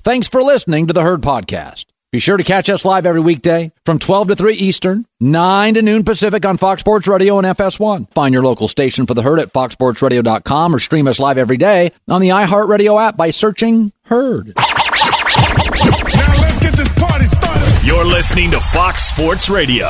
Thanks for listening to the Herd Podcast. Be sure to catch us live every weekday from 12 to 3 Eastern, 9 to noon Pacific on Fox Sports Radio and FS1. Find your local station for the Herd at foxsportsradio.com or stream us live every day on the iHeartRadio app by searching Herd. Now let's get this party started. You're listening to Fox Sports Radio.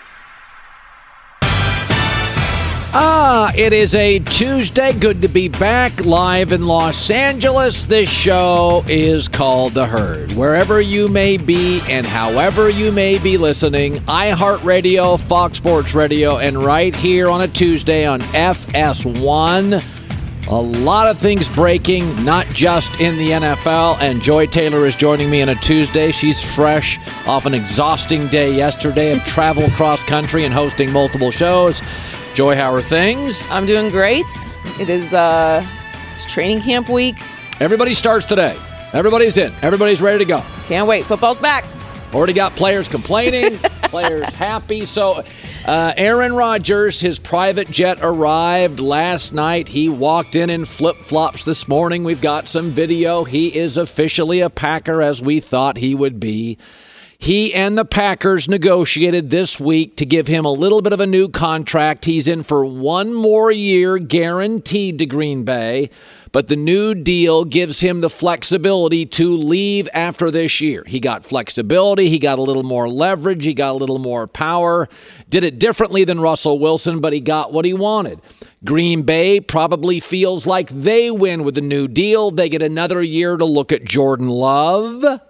It is a Tuesday. Good to be back live in Los Angeles. This show is called The Herd. Wherever you may be and however you may be listening, iHeartRadio, Fox Sports Radio, and right here on a Tuesday on FS1. A lot of things breaking, not just in the NFL, and Joy Taylor is joining me on a Tuesday. She's fresh off an exhausting day yesterday of travel across country and hosting multiple shows. Joy, how are things? I'm doing great. It is it's training camp week. Everybody starts today. Everybody's in. Everybody's ready to go. Can't wait. Football's back. Already got players complaining, players happy. So Aaron Rodgers, his private jet arrived last night. He walked in flip-flops this morning. We've got some video. He is officially a Packer, as we thought he would be. He and the Packers negotiated this week to give him a little bit of a new contract. He's in for one more year, guaranteed to Green Bay. But the new deal gives him the flexibility to leave after this year. He got flexibility. He got a little more leverage. He got a little more power. Did it differently than Russell Wilson, but he got what he wanted. Green Bay probably feels like they win with the new deal. They get another year to look at Jordan Love.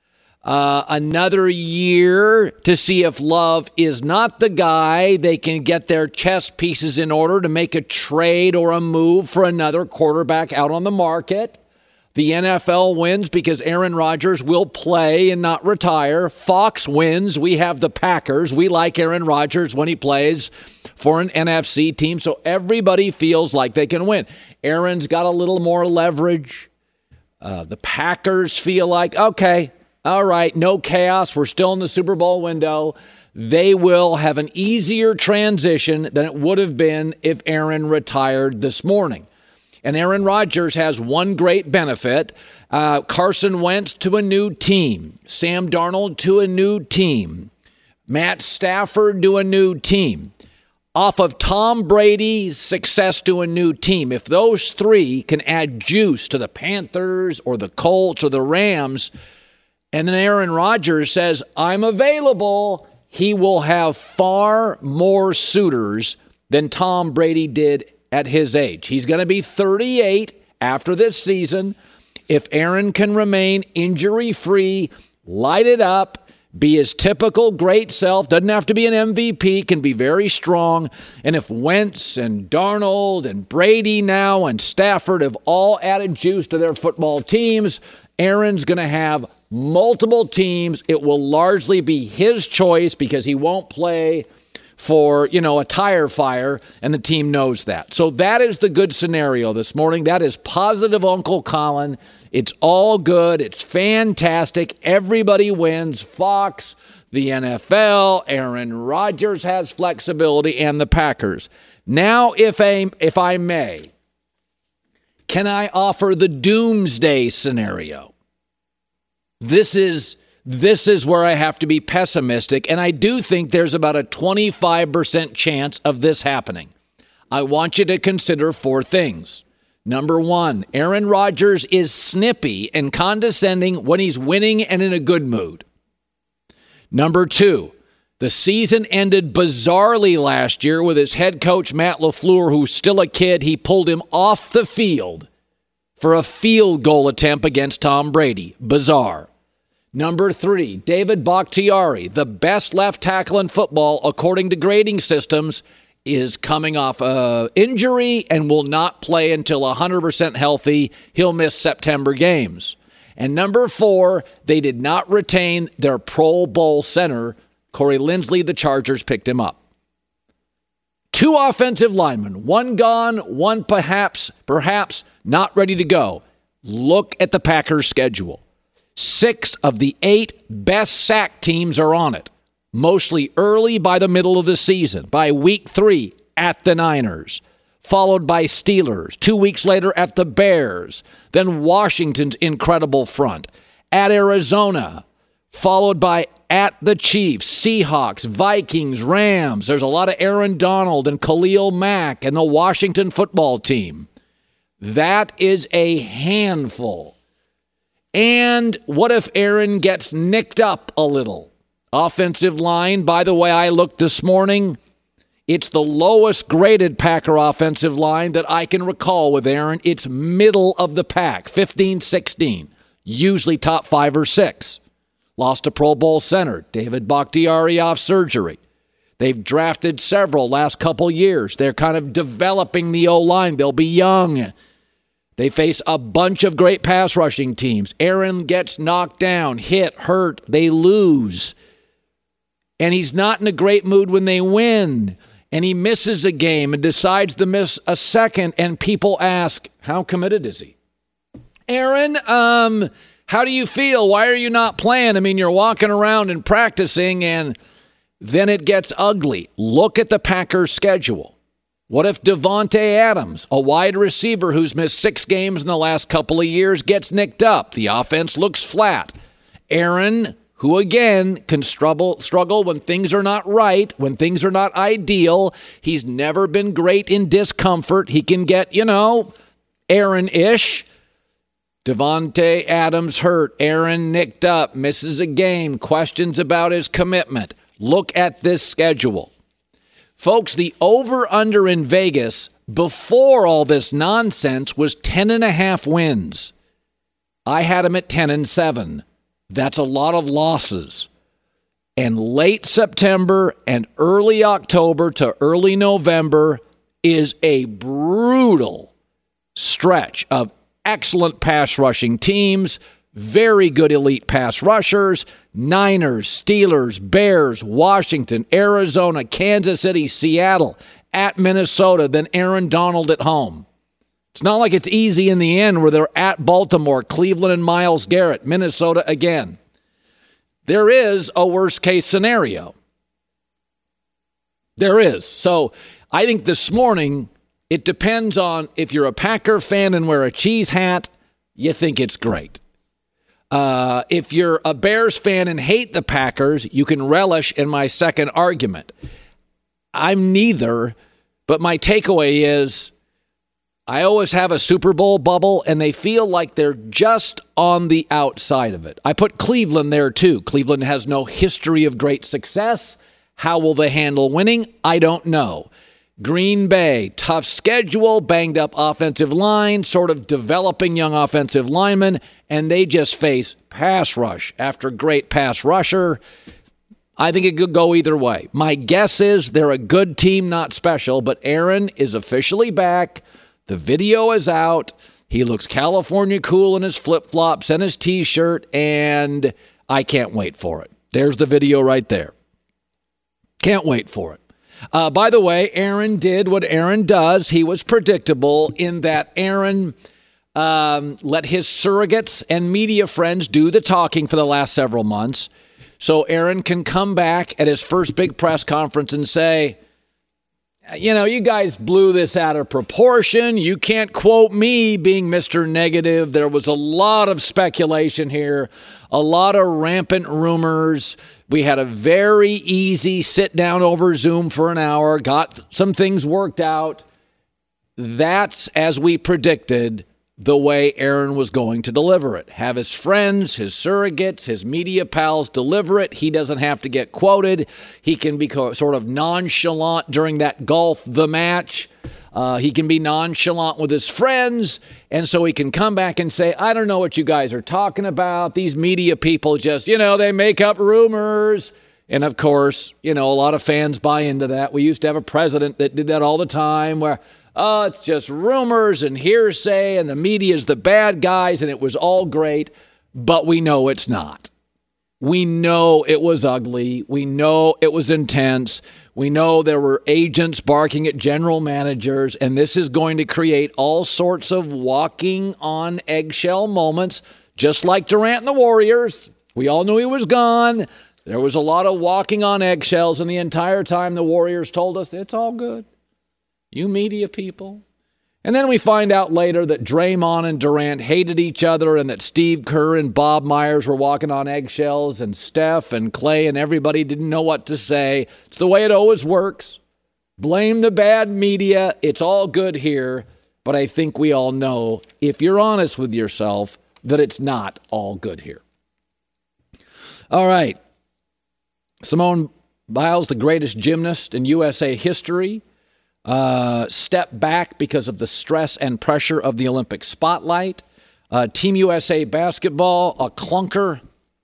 Another year to see if Love is not the guy. They can get their chess pieces in order to make a trade or a move for another quarterback out on the market. The NFL wins because Aaron Rodgers will play and not retire. Fox wins. We have the Packers. We like Aaron Rodgers when he plays for an NFC team. So everybody feels like they can win. Aaron's got a little more leverage. The Packers feel like, okay, all right, no chaos. We're still in the Super Bowl window. They will have an easier transition than it would have been if Aaron retired this morning. And Aaron Rodgers has one great benefit. Carson Wentz to a new team. Sam Darnold to a new team. Matt Stafford to a new team. Off of Tom Brady's success to a new team. If those three can add juice to the Panthers or the Colts or the Rams, and then Aaron Rodgers says, I'm available, he will have far more suitors than Tom Brady did at his age. He's going to be 38 after this season. If Aaron can remain injury-free, light it up, be his typical great self, doesn't have to be an MVP, can be very strong. And if Wentz and Darnold and Brady now and Stafford have all added juice to their football teams, Aaron's going to have multiple teams. It will largely be his choice because he won't play for, a tire fire, and the team knows that. So that is the good scenario this morning. That is positive Uncle Colin. It's all good. It's fantastic. Everybody wins. Fox, the NFL, Aaron Rodgers has flexibility, and the Packers. Now, if I may, can I offer the doomsday scenario? This is where I have to be pessimistic, and I do think there's about a 25% chance of this happening. I want you to consider four things. Number one, Aaron Rodgers is snippy and condescending when he's winning and in a good mood. Number two, the season ended bizarrely last year with his head coach, Matt LaFleur, who's still a kid. He pulled him off the field for a field goal attempt against Tom Brady. Bizarre. Number three, David Bakhtiari, the best left tackle in football, according to grading systems, is coming off injury and will not play until 100% healthy. He'll miss September games. And number four, they did not retain their Pro Bowl center, Corey Linsley. The Chargers picked him up. Two offensive linemen, one gone, one perhaps not ready to go. Look at the Packers' schedule. 6 of the 8 best sack teams are on it, mostly early by the middle of the season, by week 3 at the Niners, followed by Steelers, 2 weeks later at the Bears, then Washington's incredible front. at Arizona, followed by at the Chiefs, Seahawks, Vikings, Rams. There's a lot of Aaron Donald and Khalil Mack and the Washington football team. That is a handful. And what if Aaron gets nicked up a little? Offensive line, by the way, I looked this morning. It's the lowest graded Packer offensive line that I can recall with Aaron. It's middle of the pack, 15, 16, usually top 5 or 6. Lost a Pro Bowl center, David Bakhtiari, off surgery. They've drafted several last couple years. They're kind of developing the O-line. They'll be young. They face a bunch of great pass rushing teams. Aaron gets knocked down, hit, hurt. They lose. And he's not in a great mood when they win. And he misses a game and decides to miss a second. And people ask, how committed is he? Aaron, how do you feel? Why are you not playing? I mean, you're walking around and practicing, and then it gets ugly. Look at the Packers' schedule. What if Davante Adams, a wide receiver who's missed 6 games in the last couple of years, gets nicked up? The offense looks flat. Aaron, who again can struggle when things are not right, when things are not ideal. He's never been great in discomfort. He can get, Aaron-ish. Davante Adams hurt. Aaron nicked up. Misses a game. Questions about his commitment. Look at this schedule. Folks, the over-under in Vegas before all this nonsense was 10.5 wins. I had him at 10-7. That's a lot of losses. And late September and early October to early November is a brutal stretch of excellent pass rushing teams, very good elite pass rushers, Niners, Steelers, Bears, Washington, Arizona, Kansas City, Seattle, at Minnesota, then Aaron Donald at home. It's not like it's easy in the end where they're at Baltimore, Cleveland, and Myles Garrett, Minnesota again. There is a worst-case scenario. There is. So I think this morning, it depends on if you're a Packer fan and wear a cheese hat, you think it's great. If you're a Bears fan and hate the Packers, you can relish in my second argument. I'm neither, but my takeaway is I always have a Super Bowl bubble, and they feel like they're just on the outside of it. I put Cleveland there, too. Cleveland has no history of great success. How will they handle winning? I don't know. Green Bay, tough schedule, banged up offensive line, sort of developing young offensive linemen, and they just face pass rush after great pass rusher. I think it could go either way. My guess is they're a good team, not special, but Aaron is officially back. The video is out. He looks California cool in his flip-flops and his T-shirt, and I can't wait for it. There's the video right there. Can't wait for it. By the way, Aaron did what Aaron does. He was predictable in that Aaron let his surrogates and media friends do the talking for the last several months. So Aaron can come back at his first big press conference and say, you guys blew this out of proportion. You can't quote me being Mr. Negative. There was a lot of speculation here, a lot of rampant rumors. We had a very easy sit down over Zoom for an hour, got some things worked out. That's, as we predicted, the way Aaron was going to deliver it. Have his friends, his surrogates, his media pals deliver it. He doesn't have to get quoted. He can be sort of nonchalant during that golf, the match. He can be nonchalant with his friends. And so he can come back and say, I don't know what you guys are talking about. These media people just, they make up rumors. And of course, a lot of fans buy into that. We used to have a president that did that all the time where, it's just rumors and hearsay and the media is the bad guys and it was all great, but we know it's not. We know it was ugly. We know it was intense. We know there were agents barking at general managers, and this is going to create all sorts of walking on eggshell moments, just like Durant and the Warriors. We all knew he was gone. There was a lot of walking on eggshells, and the entire time the Warriors told us, it's all good. You media people. And then we find out later that Draymond and Durant hated each other and that Steve Kerr and Bob Myers were walking on eggshells and Steph and Clay and everybody didn't know what to say. It's the way it always works. Blame the bad media. It's all good here. But I think we all know, if you're honest with yourself, that it's not all good here. All right. Simone Biles, the greatest gymnast in USA history, stepped back because of the stress and pressure of the Olympic spotlight. Team USA basketball, a clunker.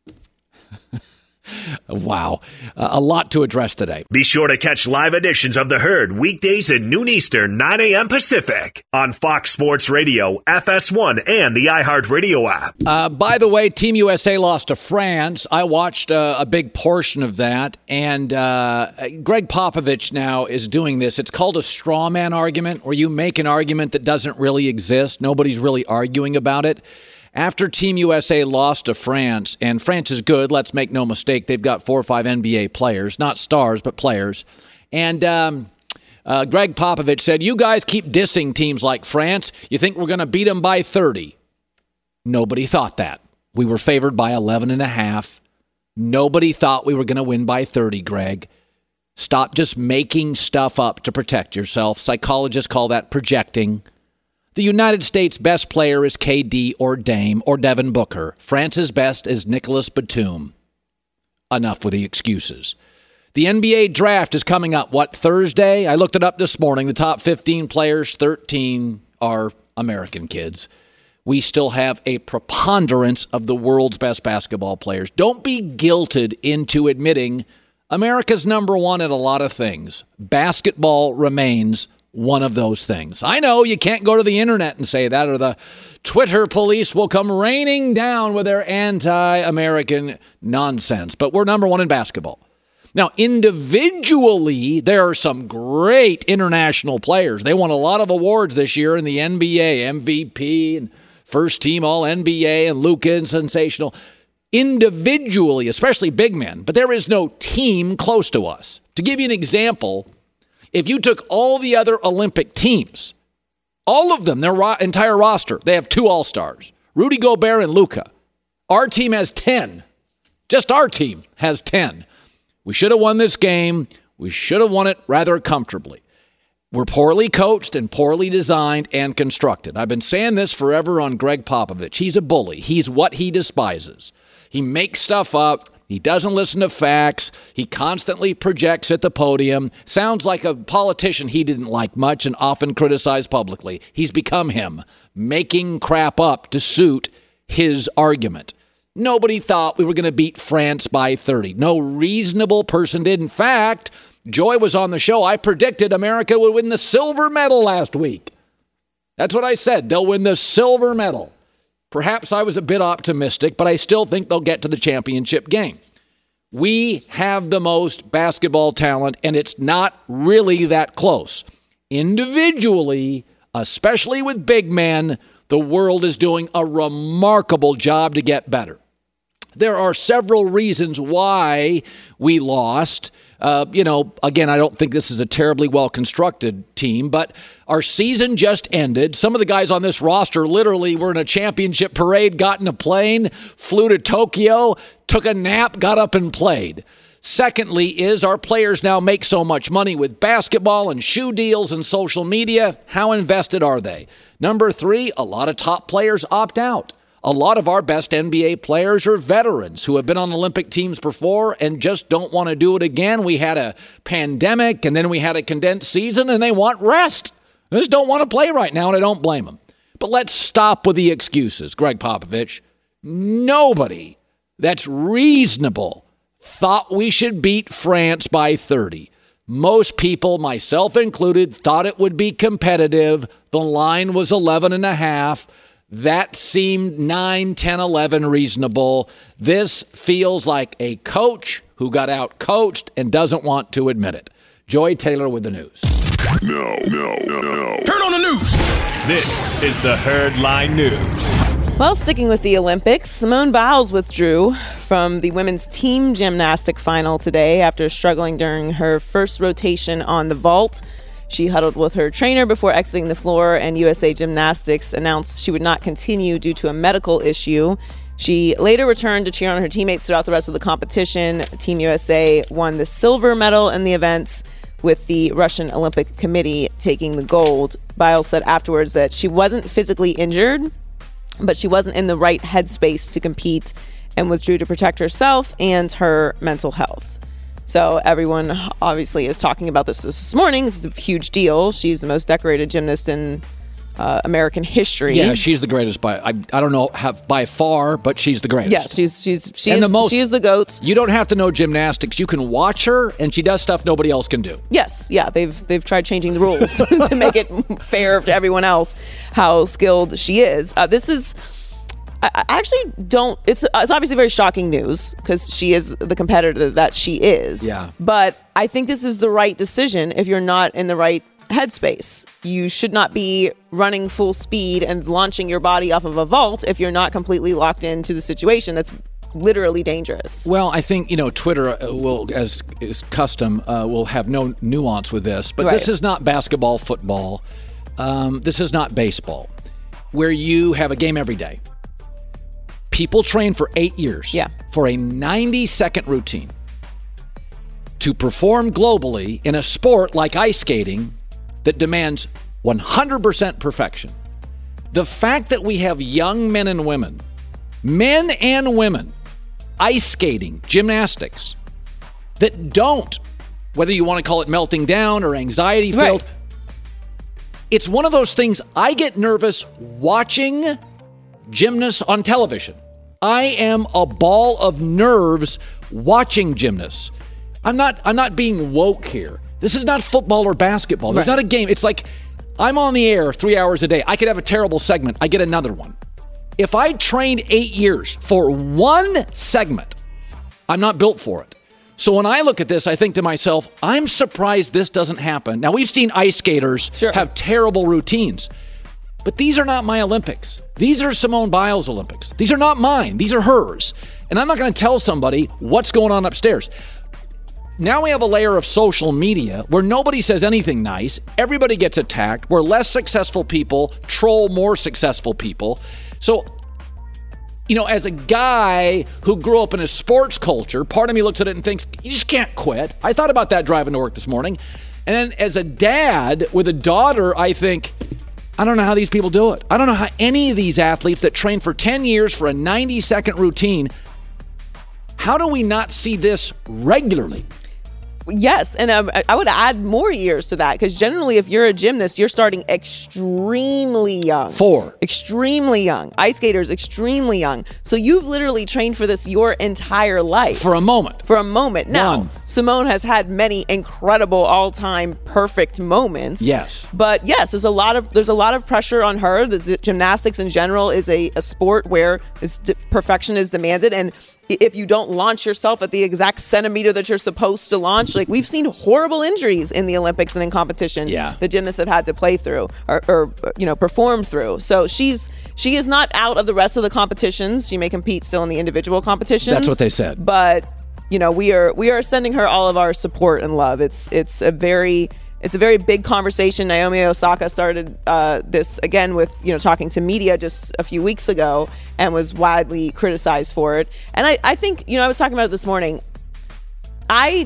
Wow. A lot to address today. Be sure to catch live editions of The Herd weekdays at noon Eastern, 9 a.m. Pacific on Fox Sports Radio, FS1, and the iHeartRadio app. By the way, Team USA lost to France. I watched a big portion of that, and Greg Popovich now is doing this. It's called a straw man argument, where you make an argument that doesn't really exist. Nobody's really arguing about it. After Team USA lost to France, and France is good, let's make no mistake, they've got 4 or 5 NBA players, not stars, but players. And Greg Popovich said, you guys keep dissing teams like France. You think we're going to beat them by 30. Nobody thought that. We were favored by 11.5. Nobody thought we were going to win by 30, Greg. Stop just making stuff up to protect yourself. Psychologists call that projecting. The United States' best player is KD or Dame or Devin Booker. France's best is Nicolas Batum. Enough with the excuses. The NBA draft is coming up, Thursday? I looked it up this morning. The top 15 players, 13 are American kids. We still have a preponderance of the world's best basketball players. Don't be guilted into admitting America's number one at a lot of things. Basketball remains one of those things. I know you can't go to the internet and say that, or the Twitter police will come raining down with their anti-American nonsense. But we're number one in basketball. Now, individually, there are some great international players. They won a lot of awards this year in the NBA, MVP, and first team All-NBA, and Luka, and sensational. Individually, especially big men. But there is no team close to us. To give you an example, if you took all the other Olympic teams, all of them, their entire roster, they have 2 All-Stars, Rudy Gobert and Luka. Our team has 10. Just our team has 10. We should have won this game. We should have won it rather comfortably. We're poorly coached and poorly designed and constructed. I've been saying this forever on Greg Popovich. He's a bully. He's what he despises. He makes stuff up. He doesn't listen to facts. He constantly projects at the podium. Sounds like a politician he didn't like much and often criticized publicly. He's become him, making crap up to suit his argument. Nobody thought we were going to beat France by 30. No reasonable person did. In fact, Joy was on the show. I predicted America would win the silver medal last week. That's what I said. They'll win the silver medal. Perhaps I was a bit optimistic, but I still think they'll get to the championship game. We have the most basketball talent, and it's not really that close. Individually, especially with big men, the world is doing a remarkable job to get better. There are several reasons why we lost. Again, I don't think this is a terribly well-constructed team, but our season just ended. Some of the guys on this roster literally were in a championship parade, got in a plane, flew to Tokyo, took a nap, got up and played. Secondly is our players now make so much money with basketball and shoe deals and social media. How invested are they? Number 3, a lot of top players opt out. A lot of our best NBA players are veterans who have been on Olympic teams before and just don't want to do it again. We had a pandemic and then we had a condensed season and they want rest. They just don't want to play right now, and I don't blame them. But let's stop with the excuses, Greg Popovich. Nobody that's reasonable thought we should beat France by 30. Most people, myself included, thought it would be competitive. The line was 11.5. That seemed 9, 10, 11 reasonable. This feels like a coach who got out-coached and doesn't want to admit it. Joy Taylor with the news. No. Turn on the news. This is the Herd Line News. Well, sticking with the Olympics, Simone Biles withdrew from the women's team gymnastic final today after struggling during her first rotation on the vault. She huddled with her trainer before exiting the floor, and USA Gymnastics announced she would not continue due to a medical issue. She later returned to cheer on her teammates throughout the rest of the competition. Team USA won the silver medal in the events, with the Russian Olympic Committee taking the gold. Biles said afterwards that she wasn't physically injured, but she wasn't in the right headspace to compete and withdrew to protect herself and her mental health. So everyone obviously is talking about this morning. This is a huge deal. She's the most decorated gymnast in American history. Yeah, she's the greatest I don't know by far, but she's the greatest. Yeah, she is the GOAT. You don't have to know gymnastics. You can watch her, and she does stuff nobody else can do. Yes, yeah, they've tried changing the rules to make it fair to everyone else how skilled she is. This is. I actually don't. It's obviously very shocking news because she is the competitor that she is. Yeah. But I think this is the right decision if you're not in the right headspace. You should not be running full speed and launching your body off of a vault if you're not completely locked into the situation. That's literally dangerous. Well, I think, Twitter will, as is custom, will have no nuance with this. But This is not basketball, football. This is not baseball, where you have a game every day. People train for 8 years for a 90-second routine to perform globally in a sport like ice skating that demands 100% perfection. The fact that we have young men and women, ice skating, gymnastics, that don't, whether you want to call it melting down or anxiety-filled, it's one of those things. I get nervous watching gymnasts on television. I am a ball of nerves watching gymnasts. I'm not being woke here. This is not football or basketball. There's not a game. It's like I'm on the air 3 hours a day. I could have a terrible segment. I get another one. If I trained 8 years for one segment, I'm not built for it. So when I look at this, I think to myself, I'm surprised this doesn't happen. Now, we've seen ice skaters have terrible routines. But these are not my Olympics. These are Simone Biles' Olympics. These are not mine. These are hers. And I'm not going to tell somebody what's going on upstairs. Now we have a layer of social media where nobody says anything nice. Everybody gets attacked. Where less successful people troll more successful people. So, as a guy who grew up in a sports culture, part of me looks at it and thinks, you just can't quit. I thought about that driving to work this morning. And then as a dad with a daughter, I think, I don't know how these people do it. I don't know how any of these athletes that train for 10 years for a 90-second routine, how do we not see this regularly? Yes, and I would add more years to that because generally if you're a gymnast, you're starting extremely young. Extremely young. Ice skaters, extremely young. So you've literally trained for this your entire life. For a moment. Now, Simone has had many incredible all-time perfect moments. Yes. But yes, there's a lot of pressure on her. The gymnastics in general is a sport where perfection is demanded, and if you don't launch yourself at the exact centimeter that you're supposed to launch, like we've seen horrible injuries in the Olympics and in competition. Yeah. The gymnasts have had to play through or perform through. So she is not out of the rest of the competitions. She may compete still in the individual competitions. That's what they said. But we are sending her all of our support and love. It's a very big conversation. Naomi Osaka started this again with, talking to media just a few weeks ago and was widely criticized for it. And I think, I was talking about it this morning. I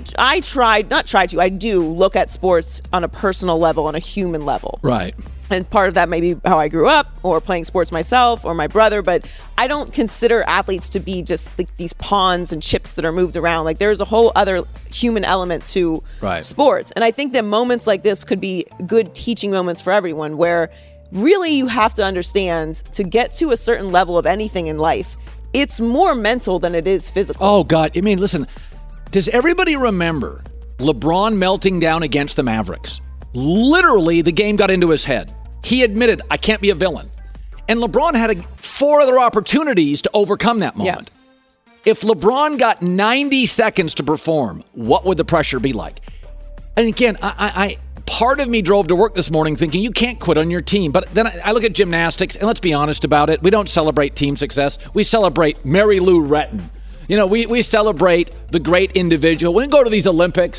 do look at sports on a personal level, on a human level. Right. And part of that may be how I grew up or playing sports myself or my brother, but I don't consider athletes to be just like these pawns and chips that are moved around. Like there's a whole other human element to sports. And I think that moments like this could be good teaching moments for everyone where really you have to understand to get to a certain level of anything in life, it's more mental than it is physical. Oh, God. I mean, listen, does everybody remember LeBron melting down against the Mavericks? Literally, the game got into his head. He admitted, I can't be a villain. And LeBron had 4 other opportunities to overcome that moment. Yeah. If LeBron got 90 seconds to perform, what would the pressure be like? And again, I part of me drove to work this morning thinking you can't quit on your team. But then I look at gymnastics, and let's be honest about it. We don't celebrate team success. We celebrate Mary Lou Retton. We celebrate the great individual. When we go to these Olympics,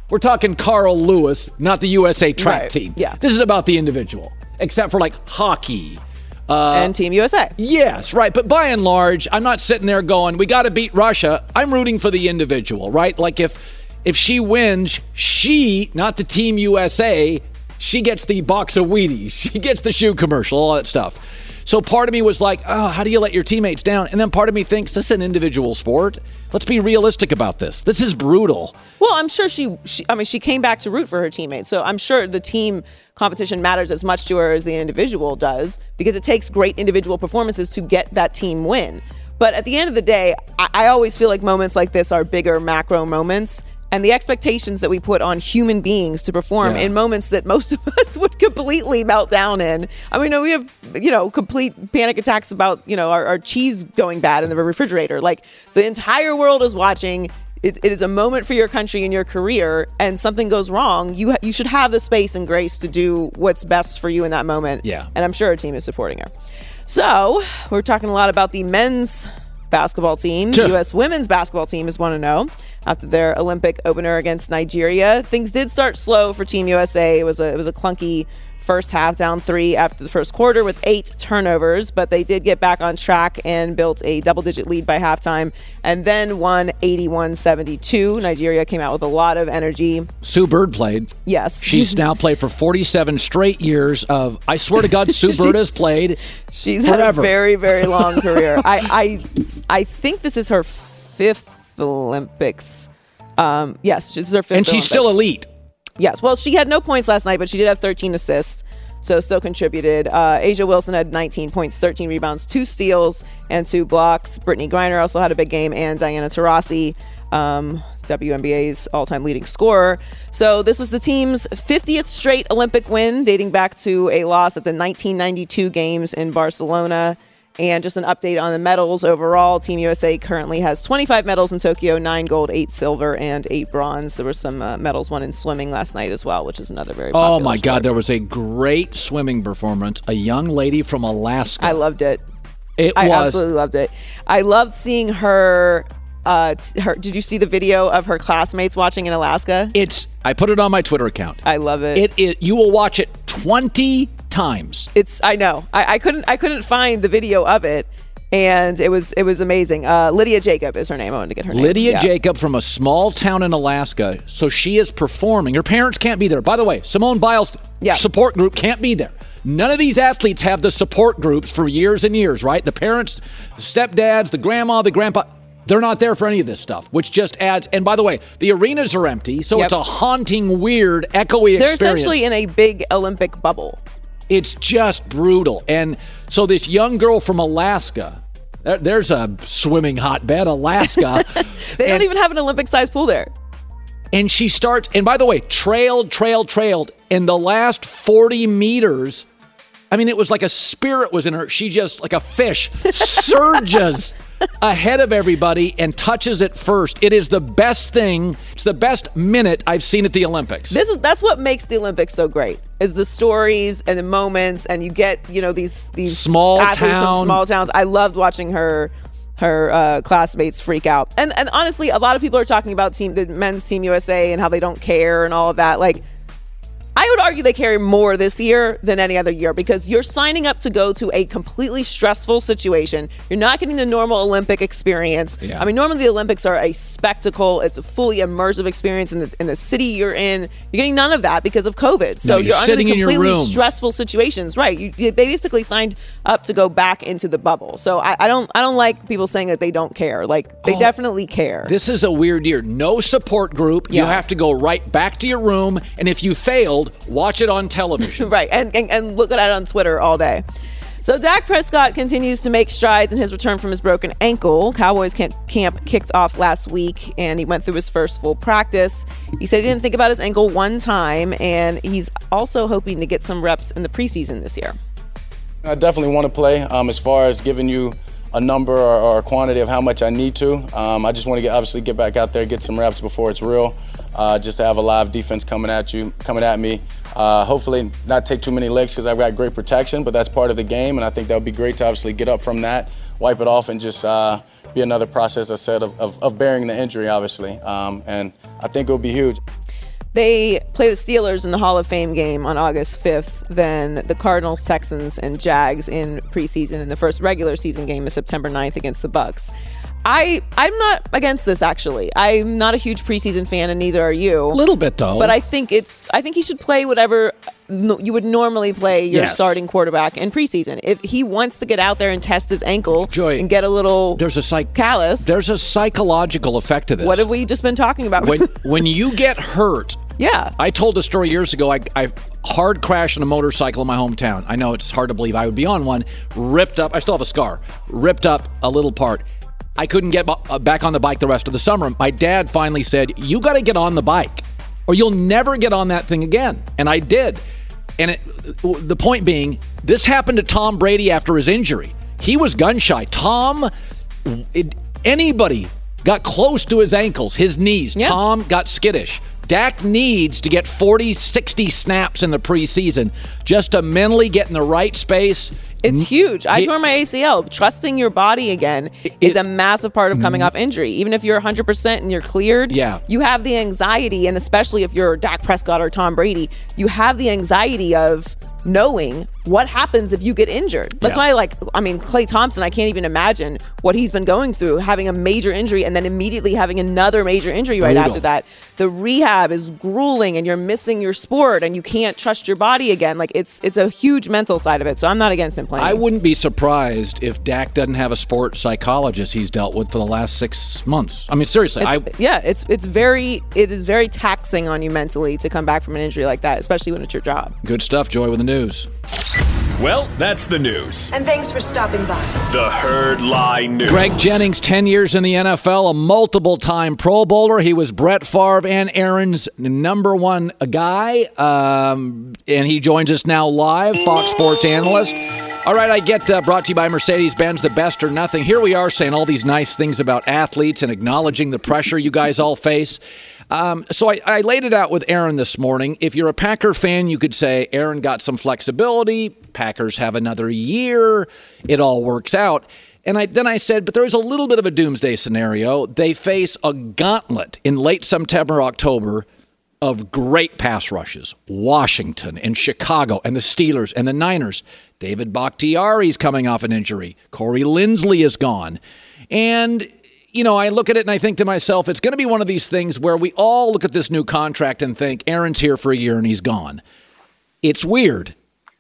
We're talking Carl Lewis, not the USA track Right. team. Yeah. This is about the individual, except for like hockey. And Team USA. Yes, right. But by and large, I'm not sitting there going, we got to beat Russia. I'm rooting for the individual, right? Like if she wins, she, not the Team USA, she gets the box of Wheaties. She gets the shoe commercial, all that stuff. So part of me was like, oh, how do you let your teammates down? And then part of me thinks this is an individual sport. Let's be realistic about this. This is brutal. Well, I'm sure she came back to root for her teammates. So I'm sure the team competition matters as much to her as the individual does, because it takes great individual performances to get that team win. But at the end of the day, I always feel like moments like this are bigger macro moments. And the expectations that we put on human beings to perform in moments that most of us would completely melt down in. I mean, we have, complete panic attacks about, our cheese going bad in the refrigerator. Like, the entire world is watching. It is a moment for your country and your career, and something goes wrong. You should have the space and grace to do what's best for you in that moment. Yeah. And I'm sure her team is supporting her. So, we're talking a lot about the men's basketball team. The U.S. women's basketball team is 1-0 after their Olympic opener against Nigeria. Things did start slow for Team USA. It was a clunky first half, down 3 after the first quarter with 8 turnovers, but they did get back on track and built a double-digit lead by halftime and then won 81-72. Nigeria came out with a lot of energy. Sue Bird played. Yes. She's now played for 47 straight years of, I swear to God, Sue Bird has played She's forever. had a very, very long career. I think this is her 5th Olympics. Yes, this is her 5th And she's Olympics. still elite. Yes. Well, she had no points last night, but she did have 13 assists, so still contributed. Asia Wilson had 19 points, 13 rebounds, 2 steals, and 2 blocks. Brittany Griner also had a big game, and Diana Taurasi, WNBA's all-time leading scorer. So this was the team's 50th straight Olympic win, dating back to a loss at the 1992 games in Barcelona. And just an update on the medals overall. Team USA currently has 25 medals in Tokyo, 9 gold, 8 silver, and 8 bronze. There were some medals won in swimming last night as well, which is another very popular Oh, my sport. God. There was a great swimming performance. A young lady from Alaska. I loved it. I absolutely loved it. I loved seeing her. Did you see the video of her classmates watching in Alaska? I put it on my Twitter account. I love it. You will watch it 20 times. I know. I couldn't find the video of it, and it was amazing. Lydia Jacob is her name. I wanted to get her name. Lydia Jacob from a small town in Alaska. So she is performing. Her parents can't be there. By the way, Simone Biles' support group can't be there. None of these athletes have the support groups for years and years, right? The parents, the stepdads, the grandma, the grandpa, they're not there for any of this stuff, which just adds. And by the way, the arenas are empty, so it's a haunting, weird, echoey They're experience. essentially in a big Olympic bubble. It's just brutal. And so this young girl from Alaska, there's a swimming hotbed, Alaska. They don't even have an Olympic-sized pool there. And she starts, and by the way, trailed. In the last 40 meters, I mean, it was like a spirit was in her. She just, like a fish, surges ahead of everybody and touches it first. It is the best thing. It's the best minute I've seen at the Olympics. That's what makes the Olympics so great, is the stories and the moments, and you get, these small athletes town. from small towns. I loved watching her classmates freak out. And honestly, a lot of people are talking about the men's Team USA and how they don't care and all of that. Like, I would argue they carry more this year than any other year, because you're signing up to go to a completely stressful situation. You're not getting the normal Olympic experience. Yeah. I mean, normally the Olympics are a spectacle. It's a fully immersive experience in the city you're in. You're getting none of that because of COVID. So you're under sitting these in your completely room. stressful situations, right? They basically signed up to go back into the bubble. So I don't like people saying that they don't care. Like, they definitely care. This is a weird year. No support group. You Yeah. have to go right back to your room. And if you failed, watch it on television. Right, and look at it on Twitter all day. So Dak Prescott continues to make strides in his return from his broken ankle. Cowboys camp kicked off last week, and he went through his first full practice. He said he didn't think about his ankle one time, and he's also hoping to get some reps in the preseason this year. I definitely want to play. As far as giving you a number or a quantity of how much I need to, I just want to obviously get back out there, get some reps before it's real. Just to have a live defense coming at me. Hopefully not take too many licks, because I've got great protection, but that's part of the game, and I think that would be great to obviously get up from that, wipe it off, and just be another process, I said, of bearing the injury, obviously. And I think it will be huge. They play the Steelers in the Hall of Fame game on August 5th, then the Cardinals, Texans, and Jags in preseason, and the first regular season game is September 9th against the Bucs. I'm not against this, actually. I'm not a huge preseason fan, and neither are you. A little bit, though. But I think he should play whatever you would normally play your starting quarterback in preseason. If he wants to get out there and test his ankle and get a little callous. There's a psychological effect to this. What have we just been talking about? When you get hurt... Yeah. I told a story years ago. I hard crashed on a motorcycle in my hometown. I know it's hard to believe I would be on one. Ripped up. I still have a scar. Ripped up a little part. I couldn't get back on the bike the rest of the summer. My dad finally said, you got to get on the bike or you'll never get on that thing again. And I did. And the point being, this happened to Tom Brady after his injury. He was gun shy. Anybody got close to his ankles, his knees. Yeah. Tom got skittish. Dak needs to get 40, 60 snaps in the preseason just to mentally get in the right space. It's huge. I tore my ACL. Trusting your body again is a massive part of coming off injury. Even if you're 100% and you're cleared, you have the anxiety, and especially if you're Dak Prescott or Tom Brady, you have the anxiety of knowing what happens if you get injured. That's why, Klay Thompson, I can't even imagine what he's been going through, having a major injury and then immediately having another major injury right after that. The rehab is grueling and you're missing your sport and you can't trust your body again. It's a huge mental side of it. So I'm not against him playing. I wouldn't be surprised if Dak doesn't have a sports psychologist he's dealt with for the last 6 months. I mean, seriously. It is very taxing on you mentally to come back from an injury like that, especially when it's your job. Good stuff, Joy, with the news. Well, that's the news. And thanks for stopping by. The Herd Lie News. Greg Jennings, 10 years in the NFL, a multiple-time Pro Bowler. He was Brett Favre and Aaron's number one guy. And he joins us now live, Fox Sports analyst. All right, I get brought to you by Mercedes-Benz, the best or nothing. Here we are saying all these nice things about athletes and acknowledging the pressure you guys all face. So I laid it out with Aaron this morning. If you're a Packer fan, you could say Aaron got some flexibility. Packers have another year. It all works out. And then I said, but there's a little bit of a doomsday scenario. They face a gauntlet in late September, October of great pass rushes. Washington and Chicago and the Steelers and the Niners. David Bakhtiari's coming off an injury. Corey Linsley is gone. And I look at it and I think to myself, it's going to be one of these things where we all look at this new contract and think, Aaron's here for a year and he's gone. It's weird.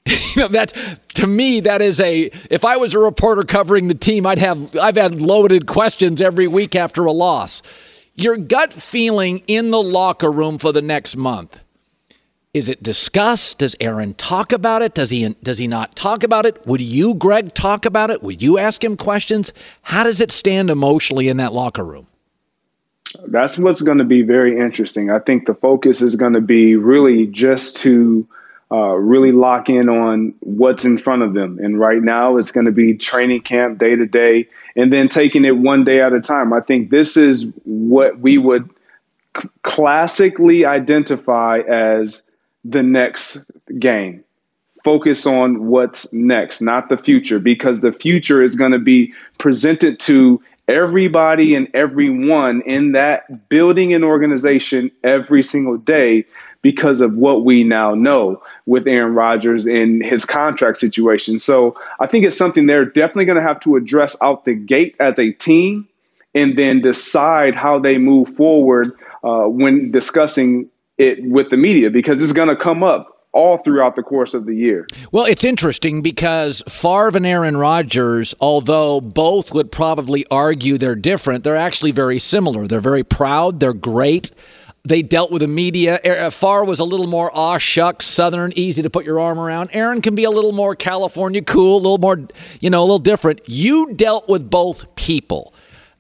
To me, that is if I was a reporter covering the team, I've had loaded questions every week after a loss. Your gut feeling in the locker room for the next month. Is it discussed? Does Aaron talk about it? Does he not talk about it? Would you, Greg, talk about it? Would you ask him questions? How does it stand emotionally in that locker room? That's what's going to be very interesting. I think the focus is going to be really just to really lock in on what's in front of them. And right now it's going to be training camp day to day and then taking it one day at a time. I think this is what we would classically identify as the next game. Focus on what's next, not the future, because the future is going to be presented to everybody and everyone in that building and organization every single day because of what we now know with Aaron Rodgers and his contract situation. So I think it's something they're definitely going to have to address out the gate as a team and then decide how they move forward when discussing it with the media, because it's going to come up all throughout the course of the year. Well, it's interesting because Favre and Aaron Rodgers, although both would probably argue they're different, they're actually very similar. They're very proud. They're great. They dealt with the media. Favre was a little more aw shucks, Southern, easy to put your arm around. Aaron can be a little more California cool, a little more, a little different. You dealt with both people.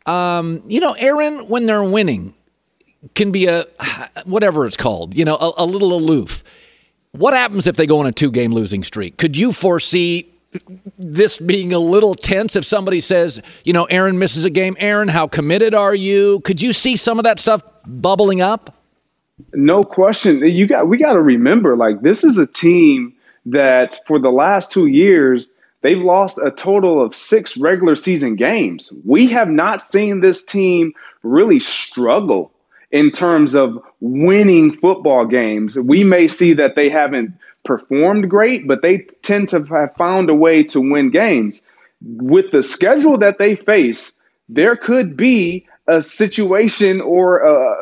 Aaron, when they're winning, can be whatever it's called, a little aloof. What happens if they go on a 2-game losing streak? Could you foresee this being a little tense if somebody says, Aaron misses a game? Aaron, how committed are you? Could you see some of that stuff bubbling up? No question. We got to remember, this is a team that for the last 2 years, they've lost a total of 6 regular season games. We have not seen this team really struggle in terms of winning football games. We may see that they haven't performed great, but they tend to have found a way to win games. With the schedule that they face, there could be a situation or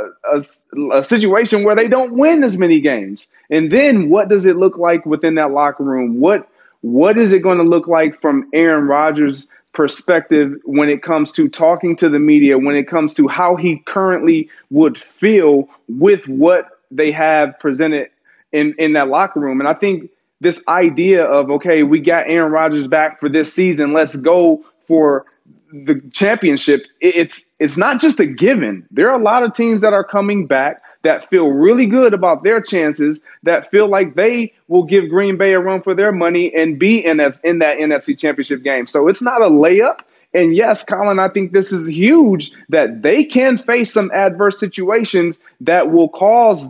a situation where they don't win as many games. And then what does it look like within that locker room? What is it going to look like from Aaron Rodgers' perspective when it comes to talking to the media, when it comes to how he currently would feel with what they have presented in that locker room? And I think this idea of, okay, we got Aaron Rodgers back for this season, let's go for the championship, it's not just a given. There are a lot of teams that are coming back that feel really good about their chances, that feel like they will give Green Bay a run for their money and be in that NFC championship game. So it's not a layup. And yes, Colin, I think this is huge that they can face some adverse situations that will cause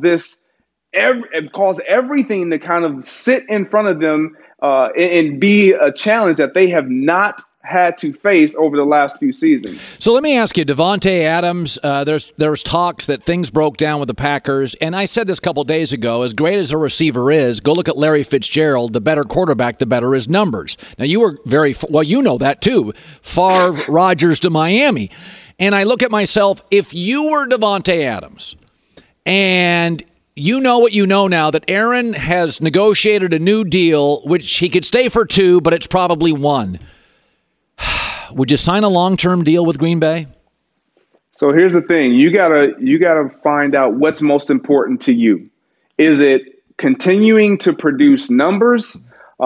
everything to kind of sit in front of them and be a challenge that they have not had to face over the last few seasons. So let me ask you, Davante Adams, there's talks that things broke down with the Packers, and I said this a couple days ago, as great as a receiver is, go look at Larry Fitzgerald, the better quarterback, the better his numbers. Now, you were you know that too, Favre, Rodgers to Miami. And I look at myself, if you were Davante Adams, and you know what you know now, that Aaron has negotiated a new deal, which he could stay for 2, but it's probably 1. Would you sign a long-term deal with Green Bay? So here's the thing. You gotta find out what's most important to you. Is it continuing to produce numbers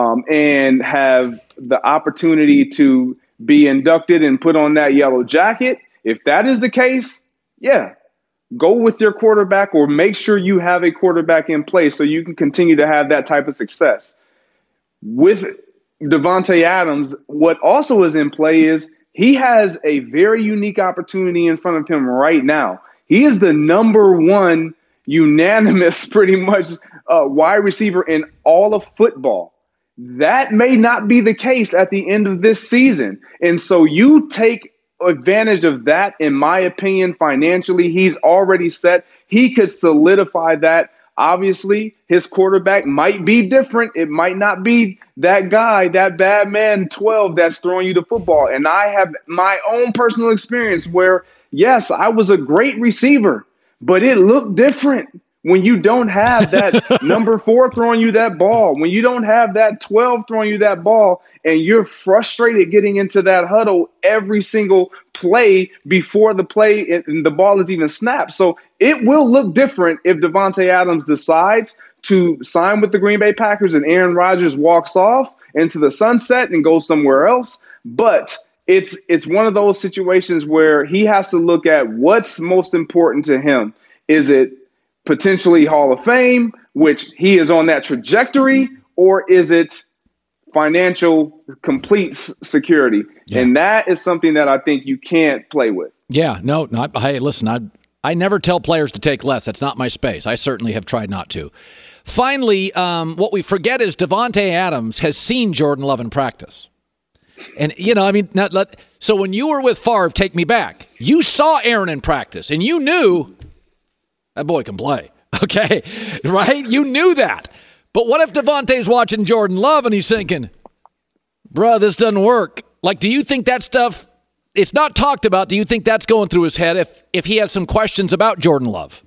and have the opportunity to be inducted and put on that yellow jacket? If that is the case, yeah, go with your quarterback, or make sure you have a quarterback in place so you can continue to have that type of success. With Davante Adams, what also is in play is he has a very unique opportunity in front of him right now. He is the number 1 unanimous, pretty much, wide receiver in all of football. That may not be the case at the end of this season. And so you take advantage of that, in my opinion, financially. He's already set. He could solidify that. Obviously, his quarterback might be different. It might not be that guy, that bad man 12 that's throwing you the football. And I have my own personal experience where, yes, I was a great receiver, but it looked different when you don't have that number 4 throwing you that ball, when you don't have that 12 throwing you that ball, and you're frustrated getting into that huddle every single play before the play and the ball is even snapped. So it will look different if Davante Adams decides to sign with the Green Bay Packers and Aaron Rodgers walks off into the sunset and goes somewhere else. But it's one of those situations where he has to look at what's most important to him. Is it potentially Hall of Fame, which he is on that trajectory, or is it financial complete security? Yeah. And that is something that I think you can't play with. Yeah, no, hey, listen, I never tell players to take less. That's not my space. I certainly have tried not to. Finally, what we forget is Davante Adams has seen Jordan Love in practice. And, so when you were with Favre, take me back, you saw Aaron in practice, and you knew that boy can play, okay? Right? You knew that. But what if Davante's watching Jordan Love and he's thinking, bruh, this doesn't work? Like, do you think that stuff, it's not talked about, do you think that's going through his head if he has some questions about Jordan Love?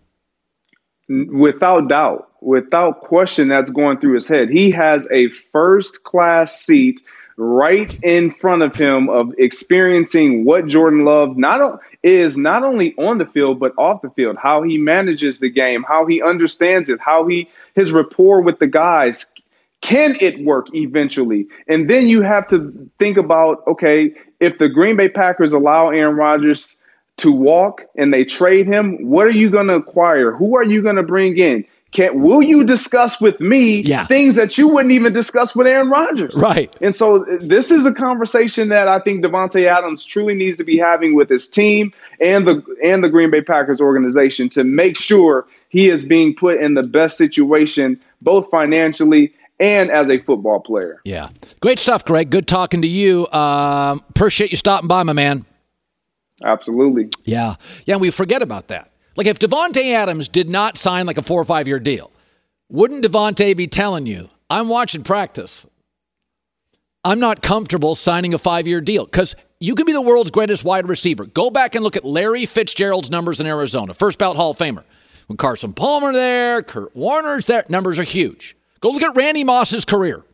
Without doubt. Without question, that's going through his head. He has a first-class seat right in front of him of experiencing what Jordan Love is not only on the field, but off the field, how he manages the game, how he understands it, his rapport with the guys. Can it work eventually? And then you have to think about, okay, if the Green Bay Packers allow Aaron Rodgers to walk and they trade him, what are you going to acquire? Who are you going to bring in? Will you discuss with me things that you wouldn't even discuss with Aaron Rodgers? Right. And so this is a conversation that I think Davante Adams truly needs to be having with his team and the Green Bay Packers organization to make sure he is being put in the best situation, both financially and as a football player. Yeah. Great stuff, Greg. Good talking to you. Appreciate you stopping by, my man. Absolutely. Yeah. Yeah, we forget about that. Like if Davante Adams did not sign like a 4 or 5 year deal, wouldn't Davante be telling you, I'm watching practice, I'm not comfortable signing a 5-year deal? Because you can be the world's greatest wide receiver. Go back and look at Larry Fitzgerald's numbers in Arizona, first ballot Hall of Famer. When Carson Palmer there, Kurt Warner's there, numbers are huge. Go look at Randy Moss's career.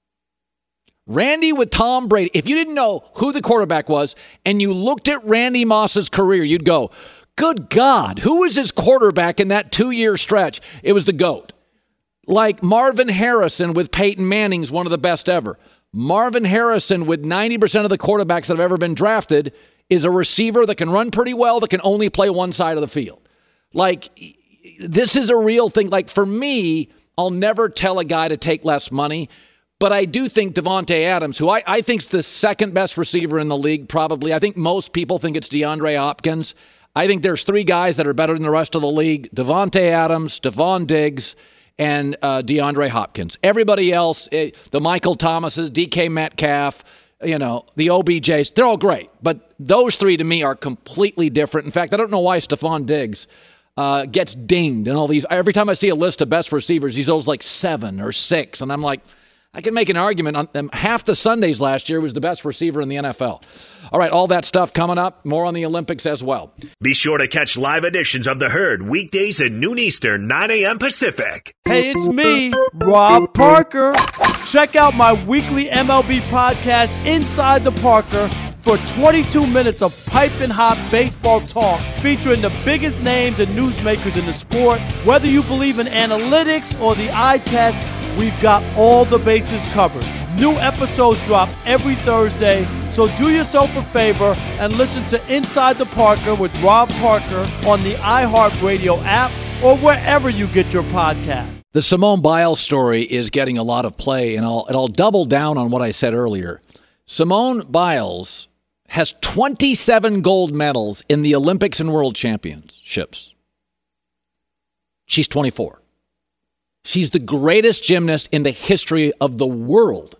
Randy with Tom Brady. If you didn't know who the quarterback was and you looked at Randy Moss's career, you'd go, good God, who was his quarterback in that 2-year stretch? It was the GOAT. Like Marvin Harrison with Peyton Manning's one of the best ever. Marvin Harrison with 90% of the quarterbacks that have ever been drafted is a receiver that can run pretty well, that can only play one side of the field. Like, this is a real thing. Like, for me, I'll never tell a guy to take less money, but I do think Davante Adams, who I think is the second best receiver in the league, probably. I think most people think it's DeAndre Hopkins. I think there's 3 guys that are better than the rest of the league: Davante Adams, Stephon Diggs, and DeAndre Hopkins. Everybody else, the Michael Thomases, DK Metcalf, the OBJs, they're all great. But those 3 to me are completely different. In fact, I don't know why Stephon Diggs gets dinged and all these. Every time I see a list of best receivers, he's always like 7 or 6. And I'm like, I can make an argument on them. Half the Sundays last year was the best receiver in the NFL. All right, all that stuff coming up. More on the Olympics as well. Be sure to catch live editions of The Herd weekdays at noon Eastern, 9 a.m. Pacific. Hey, it's me, Rob Parker. Check out my weekly MLB podcast, Inside the Parker, for 22 minutes of piping hot baseball talk featuring the biggest names and newsmakers in the sport. Whether you believe in analytics or the eye test, we've got all the bases covered. New episodes drop every Thursday, so do yourself a favor and listen to Inside the Parker with Rob Parker on the iHeartRadio app or wherever you get your podcast. The Simone Biles story is getting a lot of play, and I'll double down on what I said earlier. Simone Biles has 27 gold medals in the Olympics and World Championships. She's 24. She's the greatest gymnast in the history of the world.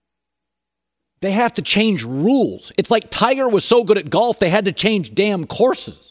They have to change rules. It's like Tiger was so good at golf, they had to change damn courses.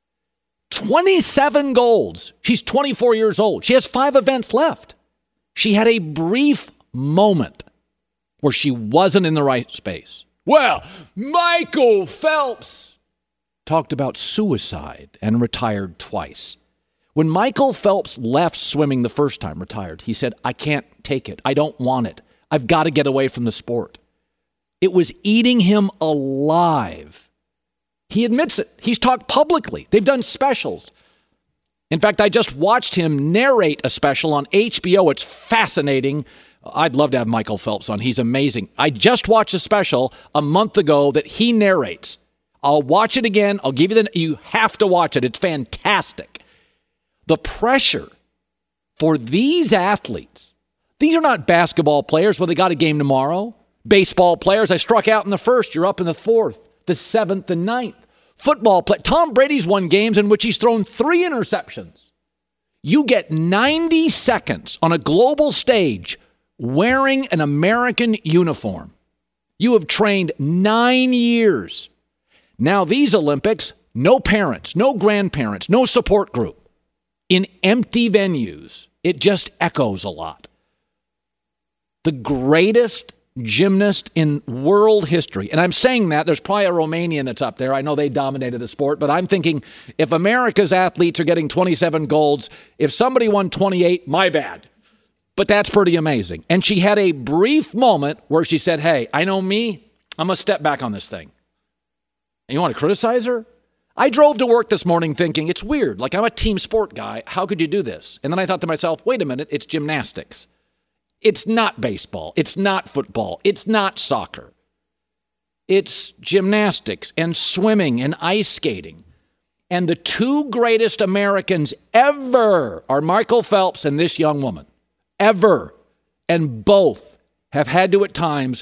27 golds. She's 24 years old. She has 5 events left. She had a brief moment where she wasn't in the right space. Well, Michael Phelps talked about suicide and retired twice. When Michael Phelps left swimming the first time, retired, he said, I can't take it. I don't want it. I've got to get away from the sport. It was eating him alive. He admits it. He's talked publicly. They've done specials. In fact, I just watched him narrate a special on HBO. It's fascinating. I'd love to have Michael Phelps on. He's amazing. I just watched a special a month ago that he narrates. I'll watch it again. I'll give you you have to watch it. It's fantastic. The pressure for these athletes, these are not basketball players where they got a game tomorrow. Baseball players, I struck out in the first, you're up in the 4th, the 7th and 9th. Football play. Tom Brady's won games in which he's thrown 3 interceptions. You get 90 seconds on a global stage wearing an American uniform. You have trained 9 years. Now these Olympics, no parents, no grandparents, no support group. In empty venues, it just echoes a lot. The greatest gymnast in world history. And I'm saying that, there's probably a Romanian that's up there. I know they dominated the sport, but I'm thinking if America's athletes are getting 27 golds, if somebody won 28, my bad. But that's pretty amazing. And she had a brief moment where she said, hey, I know me, I'm going to step back on this thing. And you want to criticize her? I drove to work this morning thinking, it's weird. Like, I'm a team sport guy. How could you do this? And then I thought to myself, wait a minute, it's gymnastics. It's not baseball. It's not football. It's not soccer. It's gymnastics and swimming and ice skating. And the 2 greatest Americans ever are Michael Phelps and this young woman. Ever. And both have had to at times,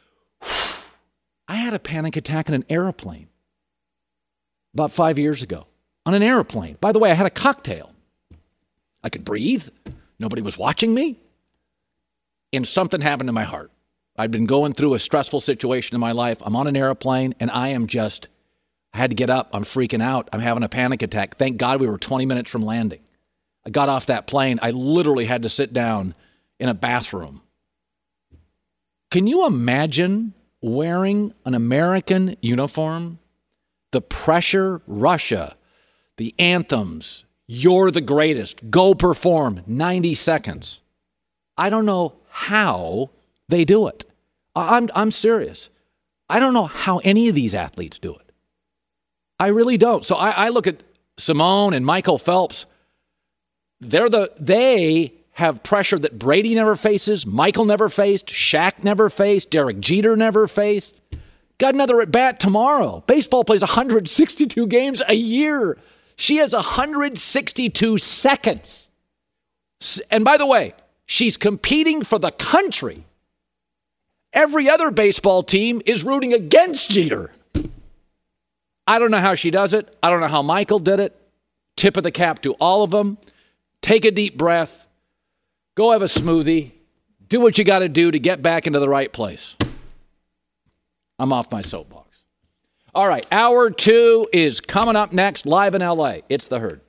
I had a panic attack in an airplane about 5 years ago. On an airplane. By the way, I had a cocktail. I could breathe. Nobody was watching me. And something happened to my heart. I'd been going through a stressful situation in my life. I'm on an airplane, and I am just I had to get up. I'm freaking out. I'm having a panic attack. Thank God we were 20 minutes from landing. I got off that plane. I literally had to sit down in a bathroom. Can you imagine wearing an American uniform? The pressure, Russia, the anthems, you're the greatest, go perform, 90 seconds. I don't know how they do it. I'm serious. I don't know how any of these athletes do it. I really don't. So I look at Simone and Michael Phelps. They have pressure that Brady never faces, Michael never faced, Shaq never faced, Derek Jeter never faced. Got another at bat tomorrow. Baseball plays 162 games a year. She has 162 seconds. And by the way, she's competing for the country. Every other baseball team is rooting against Jeter. I don't know how she does it. I don't know how Michael did it. Tip of the cap to all of them. Take a deep breath. Go have a smoothie. Do what you got to do to get back into the right place. I'm off my soapbox. All right, hour 2 is coming up next, live in L.A. It's The Herd.